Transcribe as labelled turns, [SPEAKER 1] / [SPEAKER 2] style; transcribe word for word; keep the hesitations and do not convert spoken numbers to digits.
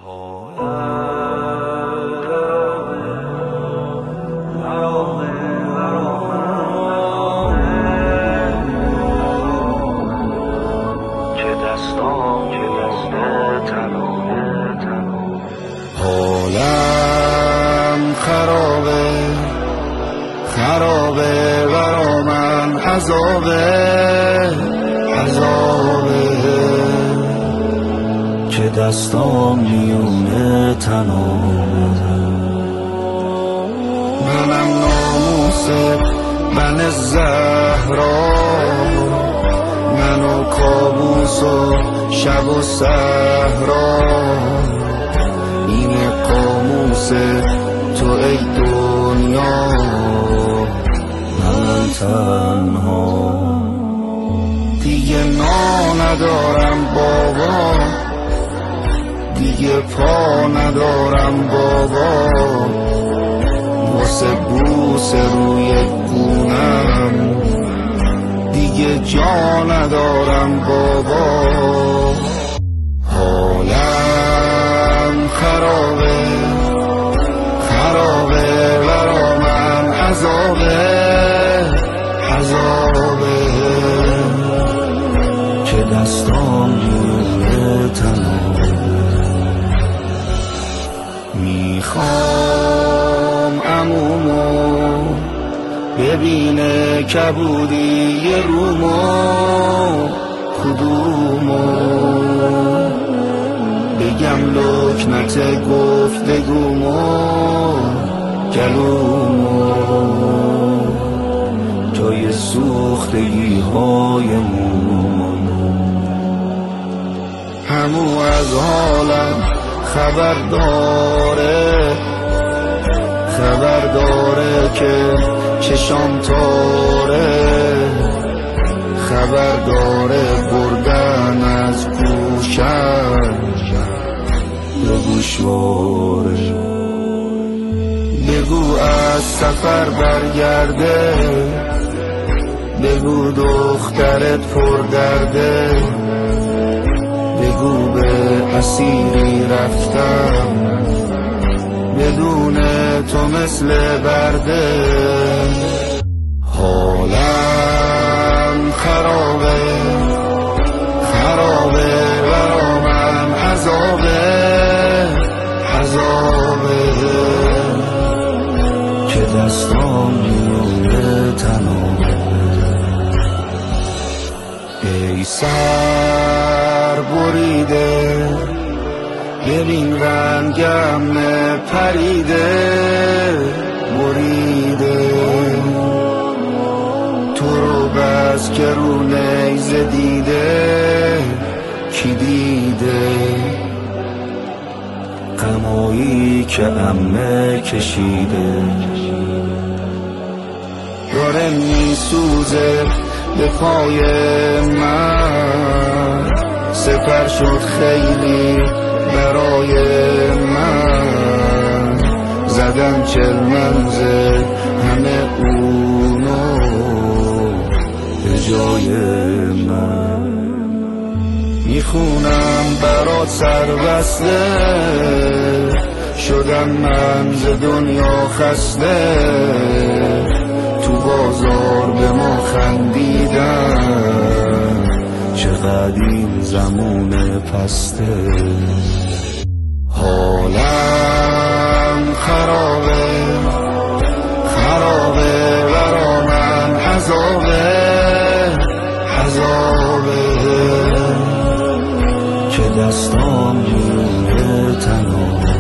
[SPEAKER 1] حالم خرابه خرابه برا من عذابه عذابه که دستام میونه تنابه منم ناموس من زهرا منو کابوس و شب و صحرا این قاموس تو ای دنیا من تنها دیگه نا ندارم بابا دیگه پا ندارم بابا واسه بوس روی گونم دیگه جا ندارم بابا حالم خرابه خرابه برا من عذابه عذابه که دستام میونه تنابه میخوام عمومو ببینه کبودی یه رومو کدومو بگم لکنت گفتگومو گلومو جای سوختگی های مومو همو از حالم خبر داره خبر داره که چشام تاره خبر داره بردن از گوشم به گوشواره بگو از سفر برگرده بگو دخترت پر درده بگو به اسیری رفتم بدون تو مثل برده حالم خرابه خرابه برا من عذابه عذابه که دستام میونه تنابه ای سر بریده ببین رنگم پریده بریده تو رو بس که رو نیزه دیده کی دیده غمایی که عمه کشیده داره میسوزه به پای من سپر شد خیلی برای من زدن چل منزل همه اونو به جای من میخونم برات سربسته شدم من ز دنیا خسته تو بازار به ما خندیدن چقدر این زمون پسته حالم خرابه خرابه برا من عذابه عذابه که دستام میونه تنابه